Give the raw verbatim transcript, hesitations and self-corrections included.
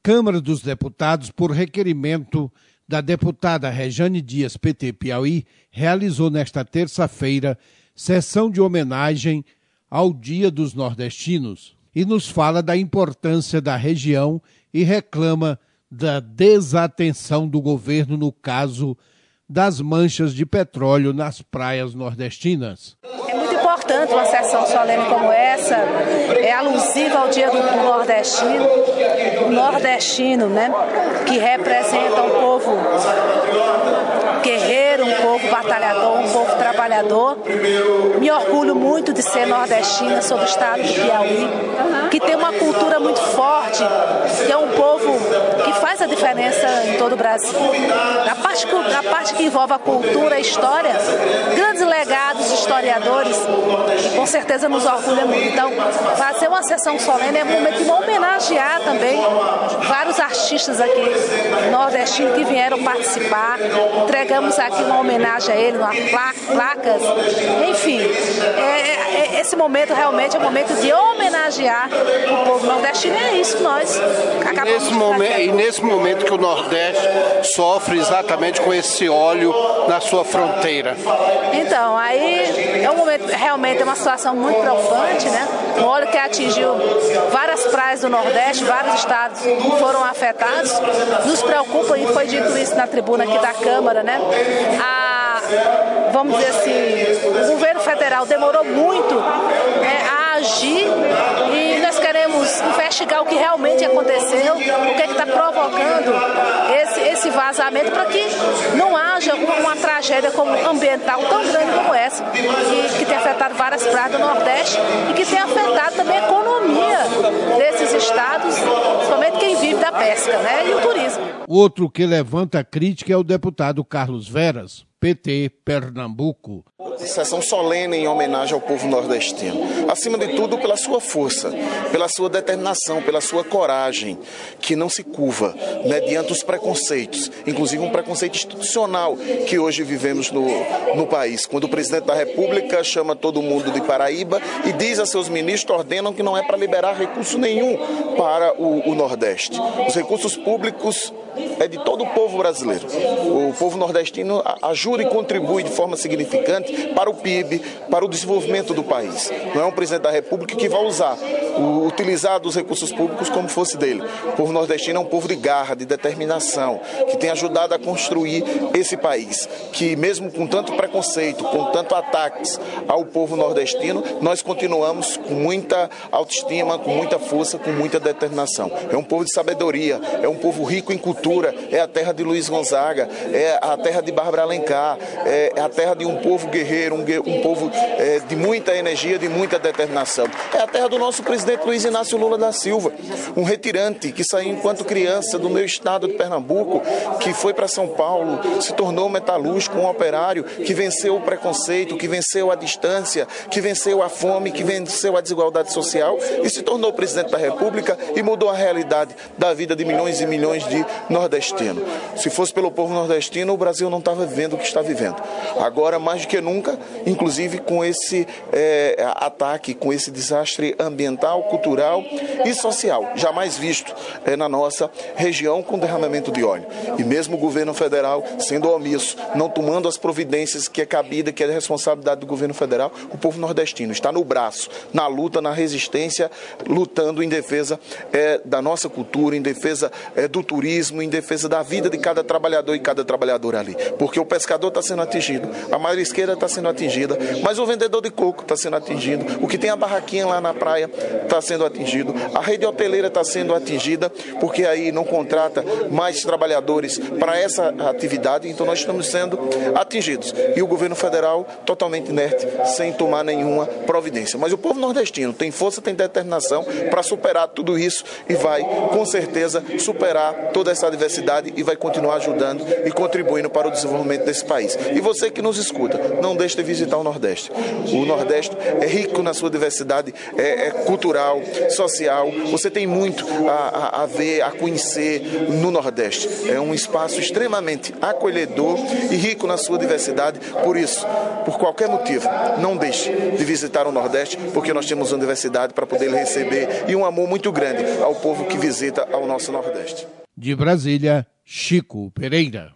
Câmara dos Deputados, por requerimento da deputada Rejane Dias, P T Piauí, realizou nesta terça-feira sessão de homenagem ao Dia dos Nordestinos e nos fala da importância da região e reclama da desatenção do governo no caso das manchas de petróleo nas praias nordestinas. É importante uma sessão solene como essa, é alusiva ao Dia do Nordestino, o nordestino, né, que representa um povo guerreiro, um povo batalhador, um povo trabalhador. Me orgulho muito de ser nordestina, sou do estado do Piauí, que tem uma cultura muito forte, que é um povo que faz a diferença em todo o Brasil. Na parte, na parte que envolve a cultura, a história, grandes legados, historiadores, que com certeza nos orgulha muito. Então, fazer uma sessão solene é um momento de homenagear também vários artistas aqui nordestinos que vieram participar. Entregamos aqui uma homenagem a ele, uma placa, placas. Enfim, é, é, esse momento realmente é um momento de homenagear o povo nordestino. É isso que nós acabamos nesse momento, E nesse momento que o Nordeste sofre exatamente com esse óleo na sua fronteira. Então, aí é um momento, realmente é uma situação muito preocupante, né? Um óleo que atingiu várias praias do Nordeste, vários estados foram afetados. Nos preocupa, e foi dito isso na tribuna aqui da Câmara, né? A, vamos dizer assim, o governo federal demorou muito, né, a agir, e nós queremos investigar o que realmente aconteceu, o que é que está provocando esse, esse vazamento, para que não haja uma, uma tragédia como, ambiental tão grande como essa, que, que tem afetado várias praias do Nordeste e que tem afetado também a economia desses estados, principalmente quem vive da pesca, né, e o turismo. Outro que levanta crítica é o deputado Carlos Veras, P T Pernambuco. Sessão solene em homenagem ao povo nordestino. Acima de tudo, pela sua força, pela sua determinação, pela sua coragem, que não se curva mediante os preconceitos, inclusive um preconceito institucional que hoje vivemos no, no país. Quando o presidente da República chama todo mundo de Paraíba e diz a seus ministros, ordenam que não é para liberar recurso nenhum para o, o Nordeste. Os recursos públicos é de todo o povo brasileiro. O povo nordestino ajuda e contribui de forma significante para o P I B, para o desenvolvimento do país. Não é um presidente da República que vai usar, o, utilizar dos recursos públicos como fosse dele. O povo nordestino é um povo de garra, de determinação, que tem ajudado a construir esse país, que mesmo com tanto preconceito, com tanto ataques ao povo nordestino, nós continuamos com muita autoestima, com muita força, com muita determinação. É um povo de sabedoria, é um povo rico em cultura, é a terra de Luiz Gonzaga, é a terra de Bárbara Alencar, é a terra de um povo guerreiro, um, um povo é, de muita energia, de muita determinação. É a terra do nosso presidente Luiz Inácio Lula da Silva, um retirante que saiu enquanto criança do meu estado de Pernambuco, que foi para São Paulo, se tornou metalúrgico, um operário que venceu o preconceito, que venceu a distância, que venceu a fome, que venceu a desigualdade social e se tornou presidente da República e mudou a realidade da vida de milhões e milhões de nordestinos. Se fosse pelo povo nordestino, o Brasil não estava vivendo o que está vivendo. Agora, mais do que nunca, inclusive com esse é, ataque, com esse desastre ambiental, cultural e social, jamais visto é, na nossa região com derramamento de óleo. E mesmo o governo federal sendo omisso, não tomando as providências que é cabida, que é responsabilidade do governo federal, o povo nordestino está no braço, na luta, na resistência, lutando em defesa é, da nossa cultura, em defesa é, do turismo, em defesa da vida de cada trabalhador e cada trabalhadora ali. Porque o pescador está sendo atingido, a marisqueira está sendo atingida, mas o vendedor de coco está sendo atingido, o que tem a barraquinha lá na praia está sendo atingido, a rede hoteleira está sendo atingida, porque aí não contrata mais trabalhadores para essa atividade, então nós estamos sendo atingidos. E o governo federal totalmente inerte, sem tomar nenhuma providência. Mas o povo nordestino tem força, tem determinação para superar tudo isso e vai, com certeza, superar toda essa diversidade e vai continuar ajudando e contribuindo para o desenvolvimento desse país. E você que nos escuta, não deixe de visitar o Nordeste. O Nordeste é rico na sua diversidade é, é cultural, social. Você tem muito a, a, a ver, a conhecer no Nordeste. É um espaço extremamente acolhedor e rico na sua diversidade. Por isso, por qualquer motivo, não deixe de visitar o Nordeste, porque nós temos uma diversidade para poder receber e um amor muito grande ao povo que visita ao nosso Nordeste. De Brasília, Chico Pereira.